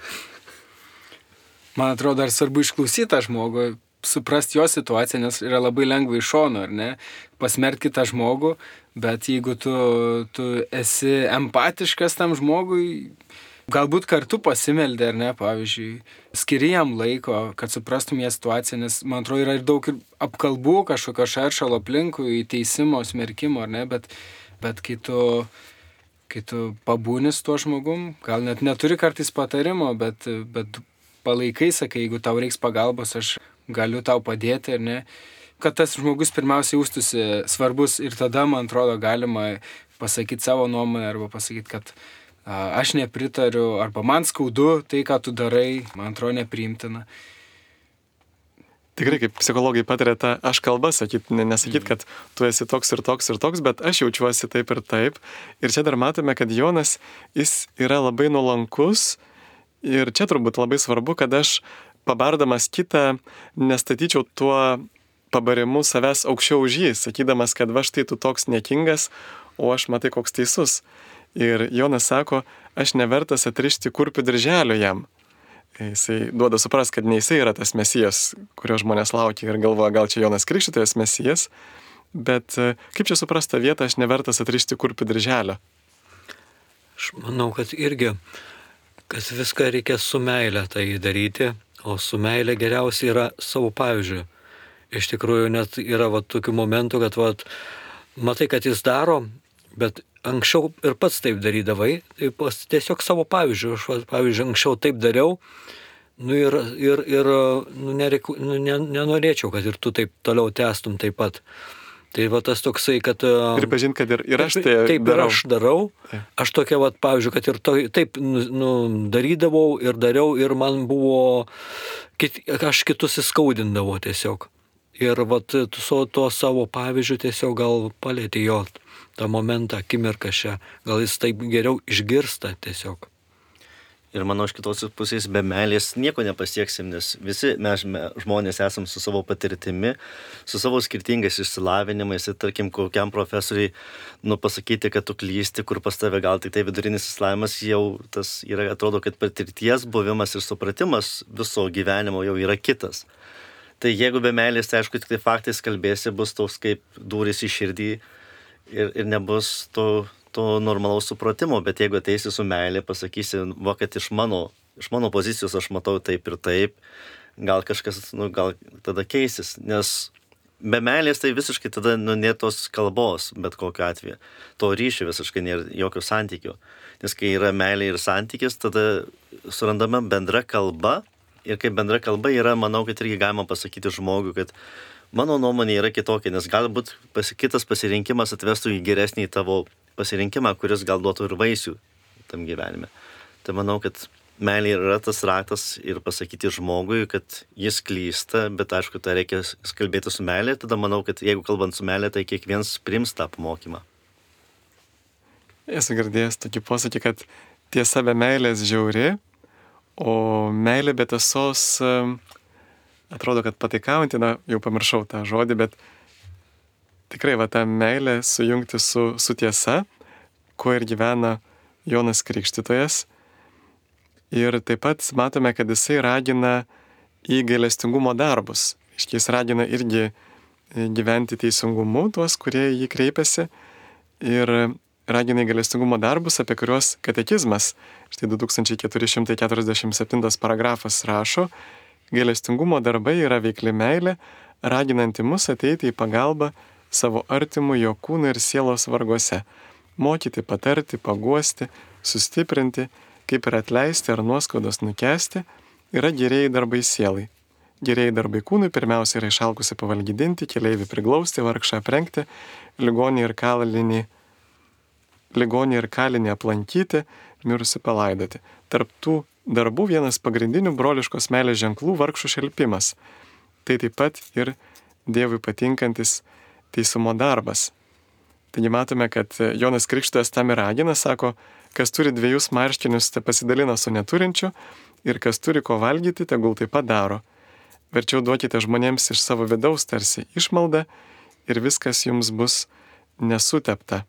[SPEAKER 2] Man atrodo, dar svarbu išklausyti tą žmogų, suprasti jo situaciją, nes yra labai lengva iš šono, ar ne, pasmerkti kitą žmogų, bet jeigu tu, tu esi empatiškas tam žmogui, galbūt kartu pasimeldė, ar ne, pavyzdžiui, skiri jam laiko, kad suprastum ją situaciją, nes, man atrodo, yra ir daug ir apkalbų, kažkokio šeršalo aplinkui, teisimo, smerkimo, ar ne, bet, bet kai tu, kai tu pabūni su tuo žmogum, gal net neturi kartais patarimo, bet, bet palaikai, sakai, jeigu tau reiks pagalbos, aš galiu tau padėti, ar ne, kad tas žmogus pirmiausia jaustųsi svarbus ir tada, man atrodo, galima pasakyti savo nuomonę arba pasakyti, kad a, aš nepritariu arba man skaudu tai, ką tu darai, man atrodo, nepriimtina.
[SPEAKER 1] Tikrai, kaip psichologai patarė tą aš kalbą sakyti, nesakyti, kad tu esi toks ir toks ir toks, bet aš jaučiuosi taip ir taip. Ir čia dar matome, kad Jonas, jis yra labai nuolankus ir čia turbūt labai svarbu, kad aš pabardamas kitą nestatyčiau tuo pabarimu savęs aukščiau už jį, sakydamas, kad va štai tu toks niekingas, o aš matai koks teisus. Ir Jonas sako, aš nevertas atrišti kurpių dirželio jam. Jisai duoda supras, kad ne jisai yra tas mesijas, kurio žmonės laukia ir galvoja, gal čia Jonas Krikštytojas mesijas, bet kaip čia suprast tą vietą, aš nevertas atrišti kurpių dirželio?
[SPEAKER 4] Aš manau, kad irgi, kad viską reikia su meile tai daryti, o su meile geriausia yra savo pavyzdžiu. Iš tikrųjų, net yra va, tokių momentų, kad va, matai, kad jis daro, bet anksčiau ir pats taip darydavai, tai tiesiog savo pavyzdžiu. Aš, va, pavyzdžiui, anksčiau taip dariau, nu ir, ir, ir nu, nereiku, nu, ne, nenorėčiau, kad ir tu taip toliau tęstum taip pat. Tai va tas toksai, kad...
[SPEAKER 1] Pripažint, kad ir, ir aš tai
[SPEAKER 4] taip
[SPEAKER 1] darau.
[SPEAKER 4] Ir aš darau. Aš tokia, va, pavyzdžiui, kad ir to, taip nu, darydavau ir dariau ir man buvo... Kit, aš kitus įskaudindavau tiesiog. Ir va, su to savo pavyzdžiu tiesiog gal palėtė jo tą momentą, akimirką šią. Gal jis taip geriau išgirsta tiesiog.
[SPEAKER 3] Ir manau, iš kitos pusės be meilės nieko nepasieksim, nes visi mes žmonės esam su savo patirtimi, su savo skirtingais išsilavinimais. Ir tarkim, kokiam profesoriui nu, pasakyti, kad tu klysti, kur pas tave gal tik tai vidurinis išsilavinimas, jau tas yra, atrodo, kad patirties buvimas ir supratimas viso gyvenimo jau yra kitas. Tai jeigu be meilės, tai aišku, tik tai faktais kalbėsi, bus toks kaip durys į širdį ir, ir nebus to... to normalaus supratimo, bet jeigu ateisi su meilė, pasakysi, va, kad iš mano, iš mano pozicijos aš matau taip ir taip, gal kažkas, nu, gal tada keisis, nes be meilės tai visiškai tada, nu, nėra tos kalbos, bet kokiu atveju, to ryšio visiškai nėra jokio santykio, nes kai yra meilė ir santykis, tada surandama bendra kalba ir kaip bendra kalba yra, manau, kad irgi galima pasakyti žmogui, kad mano nuomonė yra kitokia, nes galbūt pas, kitas pasirinkimas atvestų į geresnį tavo pasirinkimą, kuris gal duotų ir vaisių tam gyvenime. Tai manau, kad meilė yra tas raktas ir pasakyti žmogui, kad jis klysta, bet aišku, tai reikia kalbėti su meilė, tada manau, kad jeigu kalbant su meilė, tai kiekvienas priims tą pamokymą.
[SPEAKER 1] Esu girdėjęs tokį posakį, kad tiesa be meilės žiauri, o meilė be tiesos... Atrodo, kad pataikaujantį, na, jau pamiršau tą žodį, bet tikrai va tą meilę sujungti su, su tiesa, kuo ir gyvena Jonas Krikštytojas. Ir taip pat matome, kad jisai ragina į gailestingumo darbus. Iškiai jis ragina irgi gyventi teisingumu tuos, kurie jį kreipiasi. Ir ragina į gailestingumo darbus, apie kuriuos katekizmas, štai du tūkstančiai keturi šimtai keturiasdešimt septintas paragrafas rašo, gailestingumo darbai yra veikli meilė, raginanti mus ateiti į pagalbą savo artimų jo kūno ir sielos varguose, mokyti, patarti, paguosti, sustiprinti, kaip ir atleisti ar nuoskaudos nukesti, yra gerieji darbai sielai. Gerieji darbai kūnui pirmiausia yra išalkusi pavalgydinti, keleivį priglausti, vargšą aprengti, ligonį ir kalinį, ligonį ir kalinį aplankyti, mirusi palaidoti. Tarp tų darbų vienas pagrindinių broliškos meilės ženklų vargšų šelpimas. tai taip pat ir Dievui patinkantis teisumo darbas. Taigi matome, kad Jonas Krikštytojas tam ir ragina, sako, kas turi dviejus marškinius, te pasidalina su neturinčiu, ir kas turi ko valgyti, tegul taip pat daro. Verčiau duokite žmonėms iš savo vidaus tarsi išmaldą ir viskas jums bus nesutepta.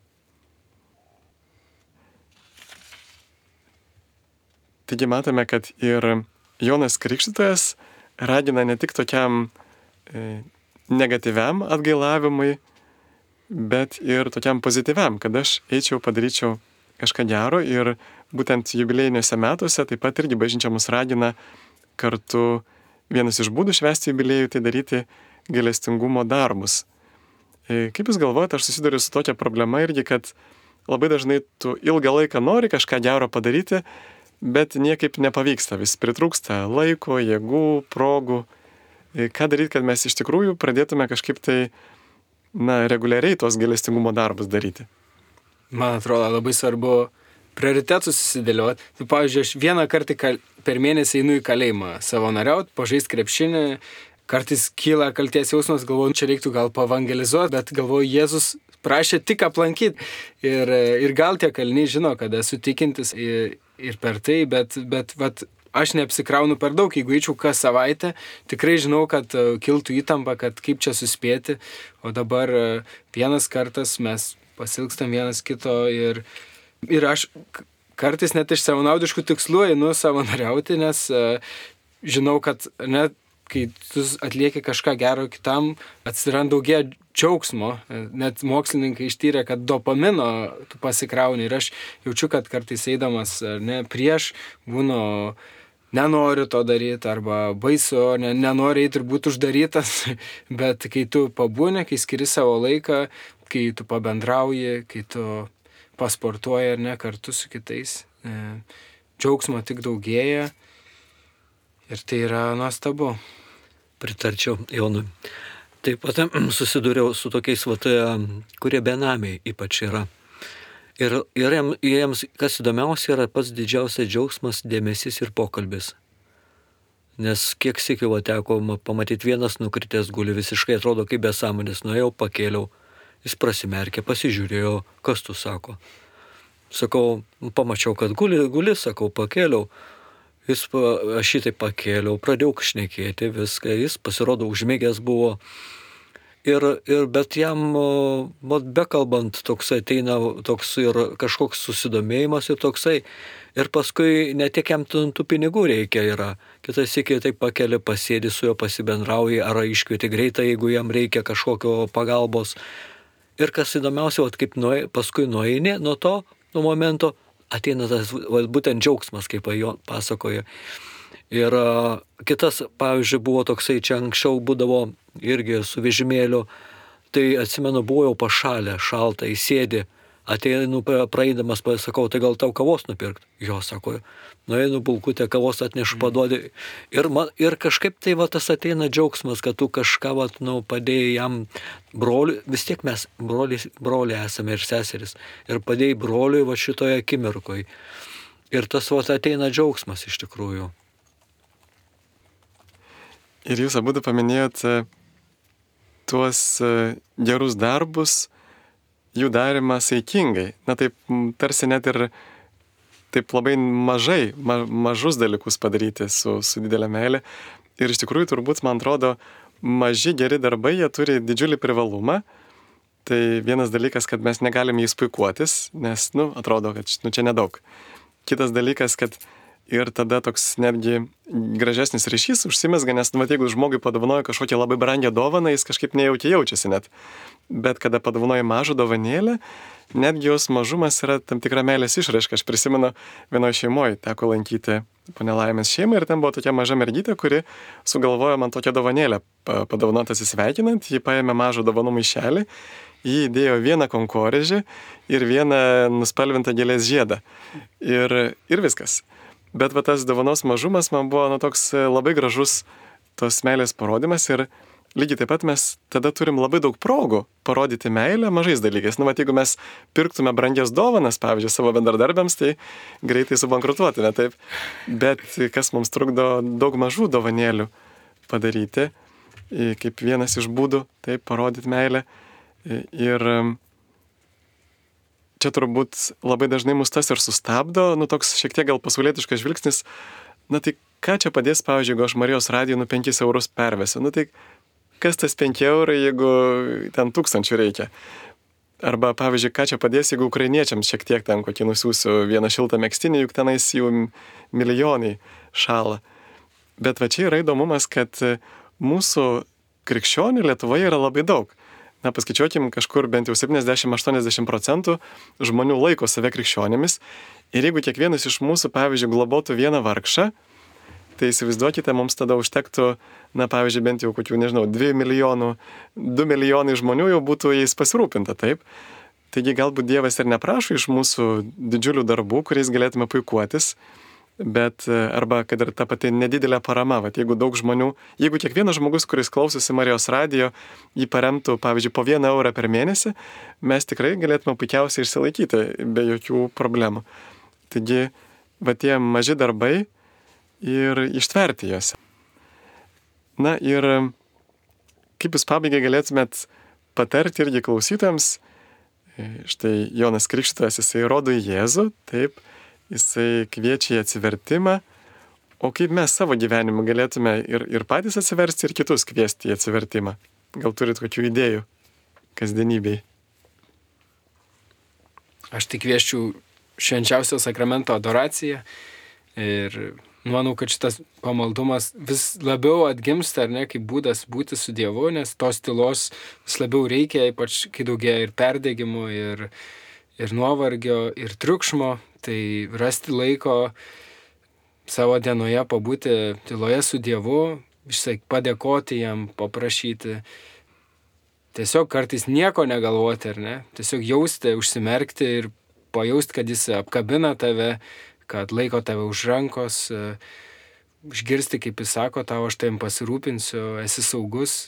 [SPEAKER 1] Taigi matome, kad ir Jonas Krikštytojas ragina ne tik tokiam e, negatyviam atgailavimui, bet ir tokiam pozityviam, kad aš eičiau, padaryčiau kažką gero, ir būtent jubiliejiniuose metuose taip pat irgi bažnyčia mus ragina kartu vienas iš būdų švęsti jubiliejų, tai daryti gailestingumo darbus. E, kaip Jūs galvojate, aš susiduriu su tokia problema irgi, kad labai dažnai tu ilgą laiką nori kažką gero padaryti, bet niekaip nepavyksta, vis pritrūksta laiko, jėgų, progų. E, ką daryti, kad mes iš tikrųjų pradėtume kažkaip tai, na, reguliariai tos gailestingumo darbus daryti?
[SPEAKER 2] Man atrodo, labai svarbu prioritetus susidėlioti. Tai, pavyzdžiui, aš vieną kartą kal... per mėnesį einu į kalėjimą savanoriauti, pažaisti krepšinį. Kartais kyla kalties jausmas, galvoju, čia reiktų gal pavangelizuoti, bet galvoju, Jėzus prašė tik aplankyti. Ir, ir gal tie kaliniai žino, kad esu tikintis ir, ir per tai, bet, bet vat, aš neapsikraunu per daug. Jeigu eičiau kas savaitę, tikrai žinau, kad kiltų įtampa, kad kaip čia suspėti. O dabar vienas kartas mes pasilgstam vienas kito ir, ir aš kartais net iš savanaudiškų tikslų einu savanoriauti, nes žinau, kad net kai tu atlieki kažką gero kitam, atsiranda daugia džiaugsmo. Net mokslininkai ištyrė, kad dopamino tu pasikrauni. Ir aš jaučiu, kad kartais eidamas ne, prieš būnu nenoriu to daryti arba baisu, ne, nenori eiti ir būti uždarytas. Bet kai tu pabūni, kai skiri savo laiką, kai tu pabendrauji, kai tu pasportuoji ar ne kartu su kitais, džiaugsmo tik daugėja. Ir tai yra nuostabu.
[SPEAKER 4] Pritarčiau Jonui. Taip pat susidūriau su tokiais, vat, kurie benamiai ypač yra. Ir, ir jiems, kas įdomiausia, yra pats didžiausias džiaugsmas, dėmesys ir pokalbis. Nes kiek sėkiau teko pamatyti, vienas nukritęs guli, visiškai atrodo kaip besąmonės, nuėjau, pakėliau, jis prasimerkė, pasižiūrėjo, kas tu sako. Sakau, pamačiau, kad guli, guli, sakau, pakėliau. Jis, aš šitai pakėliau, pradėjau šnekėti viską, jis pasirodo užmėgęs buvo. Ir, ir bet jam, mat, bekalbant, toksai ateina toks ir kažkoks susidomėjimas ir toksai. Ir paskui ne tik jam tų, tų pinigų reikia yra. Kitas iki taip pakeli, pasėdi su juo, pasibendrauji, ar iškvieti greitai, jeigu jam reikia kažkokio pagalbos. Ir kas įdomiausia, vat, kaip nuė, paskui nueini nuo to, nuo momento, ateina tas va, būtent džiaugsmas, kaip jo pasakoja. Ir a, kitas, pavyzdžiui, buvo toksai, čia anksčiau būdavo irgi su vežimėliu, tai atsimenu, buvo jau pašalę, šalta, įsėdi, ateinu praeidamas, pasakau, tai gal tau kavos nupirkti? Jo, sako, nueinu bulkutę kavos atnešu, paduodi. Ir, man, ir kažkaip tai va, tas ateina džiaugsmas, kad tu kažką va, nu, padėjai jam broliui, vis tiek mes broliai, broliai esame ir seseris, ir padėjai broliui va šitoje akimirkoje. Ir tas va, ateina džiaugsmas iš tikrųjų.
[SPEAKER 1] Ir jūs abudu paminėjote tuos gerus darbus, jų darimą saikingai. Na taip, tarsi net ir taip labai mažai, ma, mažus dalykus padaryti su, su didelė meilė. Ir iš tikrųjų turbūt, man atrodo, maži geri darbai, jie turi didžiulį privalumą. Tai vienas dalykas, kad mes negalim jais puikuotis, nes, nu, atrodo, kad nu, čia nedaug. Kitas dalykas, kad ir tada toks netgi gražesnis ryšys užsimezga, nes, nu, jeigu žmogui padovanoja kažkokią labai brangią dovaną, jis kažkaip nejaukiai jaučiasi net. Bet kada padovanoja mažą dovanėlę, netgi jos mažumas yra tam tikra meilės išraiška. Aš prisimenu, vienoje šeimoje teko lankyti ponia Laimės šeimą ir ten buvo tokia maža mergytė, kuri sugalvojo man tokią dovanėlę padovanotą atsisveikinant. Ji paėmė mažą dovanų maišelį, jį įdėjo vieną konkorėžį ir vieną nuspalvintą gėlės žiedą. Ir, ir viskas. Bet va, tas dovanos mažumas man buvo nu, toks labai gražus tos meilės parodimas ir lygiai taip pat mes tada turim labai daug progų parodyti meilę mažais dalykais. Nu, va, jeigu mes pirktume brangias dovanas, pavyzdžiui, savo bendradarbiams, tai greitai subankrutuotume, taip. Bet kas mums trukdo daug mažų dovanėlių padaryti. kaip vienas iš būdų, taip, parodyti meilę. Ir čia turbūt labai dažnai mus tas ir sustabdo, nu toks šiek tiek gal pasaulietiškas žvilgsnis, na tai ką čia padės, pavyzdžiui, jeigu aš Marijos radijui nu penkis eurus pervesiu, nu tai kas tas penki eurai, jeigu ten tūkstančių reikia. Arba, pavyzdžiui, ką čia padės, jeigu ukrainiečiams šiek tiek ten kokį nusiųsiu vieną šiltą megztinį, juk tenais jų milijonai šąla. Bet va čia yra įdomumas, kad mūsų krikščionių Lietuvoje yra labai daug. Na, paskaičiuokim, kažkur bent jau septyniasdešimt iki aštuoniasdešimt procentų žmonių laiko save krikščionimis. Ir jeigu kiekvienas iš mūsų, pavyzdžiui, globotų vieną vargšą, tai įsivaizduokite, mums tada užtektų, na, pavyzdžiui, bent jau kokių, nežinau, dviejų milijonų, du milijonai žmonių jau būtų jais pasirūpinta, taip. Taigi galbūt Dievas ir neprašo iš mūsų didžiulių darbų, kuriais galėtume puikuotis, bet arba kad ir ta pati nedidelė parama, va, jeigu daug žmonių, jeigu kiekvienas žmogus, kuris klausosi Marijos radijo, jį paremtų, pavyzdžiui, po vieną eurą per mėnesį, mes tikrai galėtume puikiausiai išsilaikyti be jokių problemų. Taigi, va tie maži darbai ir ištverti juose. Na ir kaip jūs pabaigai galėtumėt patarti irgi klausytams, štai Jonas Krikštytojas, jisai rodo į Jėzų, taip, jisai kviečia į atsivertimą, o kaip mes savo gyvenimą galėtume ir, ir patys atsiversti, ir kitus kviesti į atsivertimą. Gal turit kokių idėjų kasdienybei?
[SPEAKER 2] Aš tik kvieščiau švenčiausio sakramento adoraciją ir manau, kad šitas pamaldumas vis labiau atgimsta, ar ne, kaip būdas būti su Dievu, nes tos tylos vis labiau reikia, ypač kai daugėja ir perdegimo, ir, ir nuovargio, ir triukšmo. Tai rasti laiko savo dienoje pabūti tyloje su Dievu, išsak, padėkoti jam, paprašyti. Tiesiog kartais nieko negalvoti, ar ne? Tiesiog jausti, užsimerkti ir pajausti, kad jis apkabina tave, kad laiko tave už rankos, išgirsti, kaip jis sako, tau aš tavim pasirūpinsiu, esi saugus.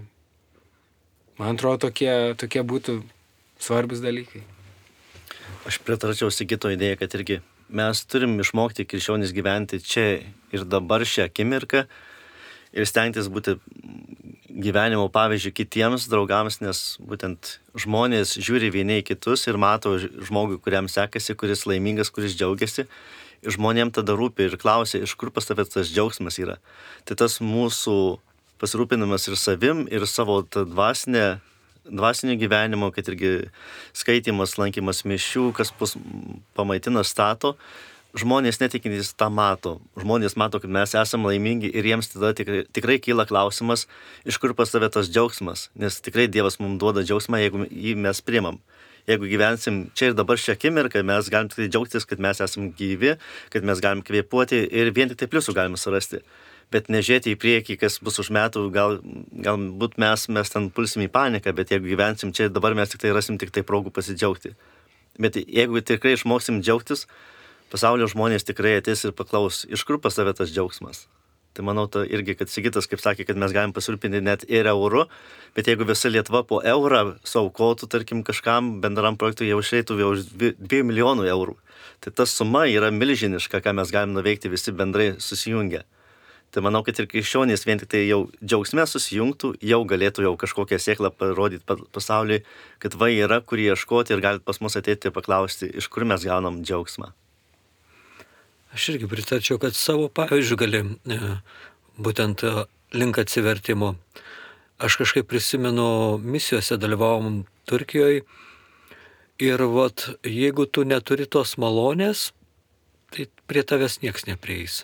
[SPEAKER 2] Man atrodo, tokie, tokie būtų svarbus dalykai.
[SPEAKER 3] Aš pritarčiau Sigito idėją, kad irgi mes turim išmokti krikščionys gyventi čia ir dabar šią akimirką ir stengtis būti gyvenimo pavyzdžių kitiems draugams, nes būtent žmonės žiūri vieni į kitus ir mato žmogų, kuriam sekasi, kuris laimingas, kuris džiaugiasi. Ir žmonėm tada rūpi ir klausia, iš kur pas tavęs tas džiaugsmas yra. Tai tas mūsų pasirūpinimas ir savim, ir savo tą dvasinę dvasinio gyvenimo, kad irgi skaitimas, lankymas mišių, kas pus pamaitina stato, žmonės netikintys tą mato. Žmonės mato, kad mes esame laimingi ir jiems tada tikrai, tikrai kyla klausimas, iš kur pas tave tas džiaugsmas, nes tikrai Dievas mums duoda džiaugsmą, jeigu jį mes priimam. Jeigu gyvensim čia ir dabar šią akimirką, mes galim tik džiaugtis, kad mes esame gyvi, kad mes galim kvėpuoti ir vien tik tai pliusų galime surasti. Bet nežiūrėti į priekį, kas bus už metų, gal, galbūt mes, mes ten pulsim į paniką, bet jeigu gyvensim čia ir dabar, mes tik tai rasim tik tai progų pasidžiaugti. Bet jeigu tikrai išmoksim džiaugtis, pasaulio žmonės tikrai ateis ir paklaus, iš kur pas tave tas džiaugsmas. Tai manau, ta irgi, kad Sigitas, kaip sakė, kad mes galim pasirūpinti net ir euru, bet jeigu visa Lietuva po eurą suaukotų, tarkim, kažkam bendram projektui jau išeitų jau už dviejų milijonų eurų. Tai ta suma yra milžiniška, ką mes galim nuveikti visi bendrai susijungę. Tai manau, kad ir krikščionys vien tik tai jau džiaugsme susijungtų, jau galėtų jau kažkokią sėklą parodyti pasauliui, kad va yra, kur ieškoti ir galite pas mus ateiti ir paklausti, iš kur mes gaunam džiaugsmą.
[SPEAKER 4] Aš irgi pritarčiau, kad savo pavyzdžių gali būtent link atsivertimo. Aš kažkaip prisimenu, misijose dalyvavom Turkijoje ir vat, jeigu tu neturi tos malonės, tai prie tavęs nieks neprieis.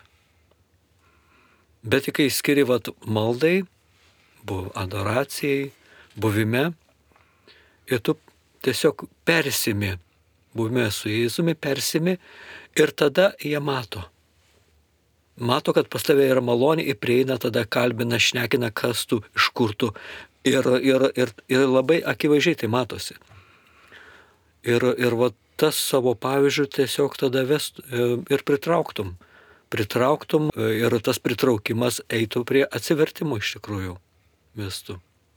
[SPEAKER 4] Bet kai skiri vat, maldai, bu, adoracijai, buvime, ir tu tiesiog persimi, buvime su Jėzumi, persimi, ir tada jie mato. Mato, kad pas tave yra malonė, ir prieina, tada kalbina, šnekina, kas tu, iš kur tu. Ir, ir, ir, ir labai akivaizdžiai tai matosi. Ir, ir va, tas savo pavyzdžių tiesiog tada vest ir pritrauktum. pritrauktum ir tas pritraukimas eitų prie atsivertimo iš tikrųjų vestų.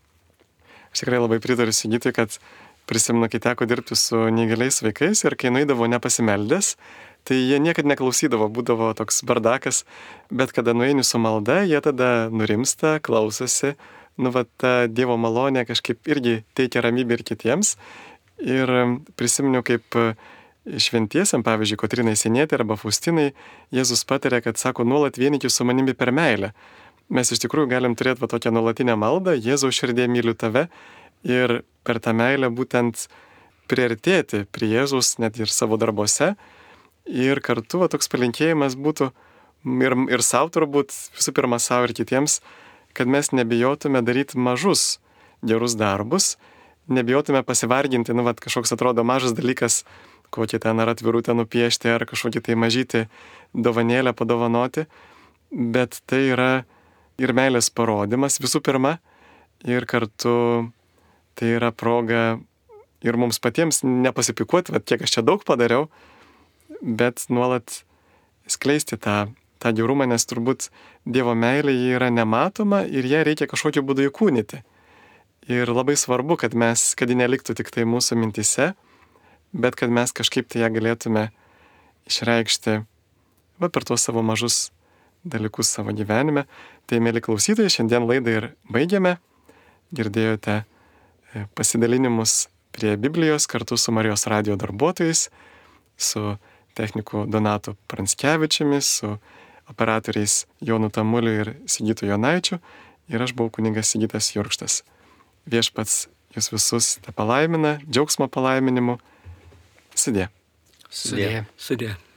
[SPEAKER 1] Aš tikrai labai pritariu Sigitui, kad prisimenu, kai teko dirbti su neįgaliais vaikais ir kai nueidavo nepasimeldęs, tai jie niekada neklausydavo, būdavo toks bardakas, bet kada nueini su malda, jie tada nurimsta, klausosi, nu va ta Dievo malonė kažkaip irgi teikia ramybę ir kitiems. Ir prisiminiau, kaip šventiesiam, pavyzdžiui, Kotrinai Sienietė arba Faustinai, Jėzus patarė, kad sako, nuolat vienykis su manimi per meilę. Mes iš tikrųjų galim turėti va tokią nuolatinę maldą, Jėzaus širdie myliu tave ir per tą meilę būtent priartėti prie Jėzus net ir savo darbuose. Ir kartu va toks palinkėjimas būtų ir, ir savo turbūt, visų pirma savo ir kitiems, kad mes nebijotume daryti mažus gerus darbus, nebijotume pasivarginti, nu, va, kažkoks atrodo mažas dalykas, kokį ten ar atvirutę nupiešti, ar kažkokį tai mažytį dovanėlę padovanoti, bet tai yra ir meilės parodimas visų pirma, ir kartu tai yra proga ir mums patiems nepasipikuoti, va, kiek aš čia daug padariau, bet nuolat skleisti tą, tą gerumą, nes turbūt Dievo meilė ji yra nematoma ir ją reikia kažkokiu būdu įkūnyti. Ir labai svarbu, kad mes, kad ji neliktų tik tai mūsų mintise, bet kad mes kažkaip tai ją galėtume išreikšti va, per tuos savo mažus dalykus savo gyvenime. Tai, mėly klausytojai, šiandien laidą ir baigiame. Girdėjote pasidalinimus prie Biblijos kartu su Marijos radijo darbuotojais, su techniku Donatu Pranskevičiumi, su operatoriais Jonu Tamuliu ir Sigitu Jonaičiu. Ir aš buvau kunigas Sigitas Jurkštas. Viešpats jūs visus te palaimina, džiaugsmo palaiminimu. Sudie.
[SPEAKER 2] Sudie.
[SPEAKER 4] Sudie.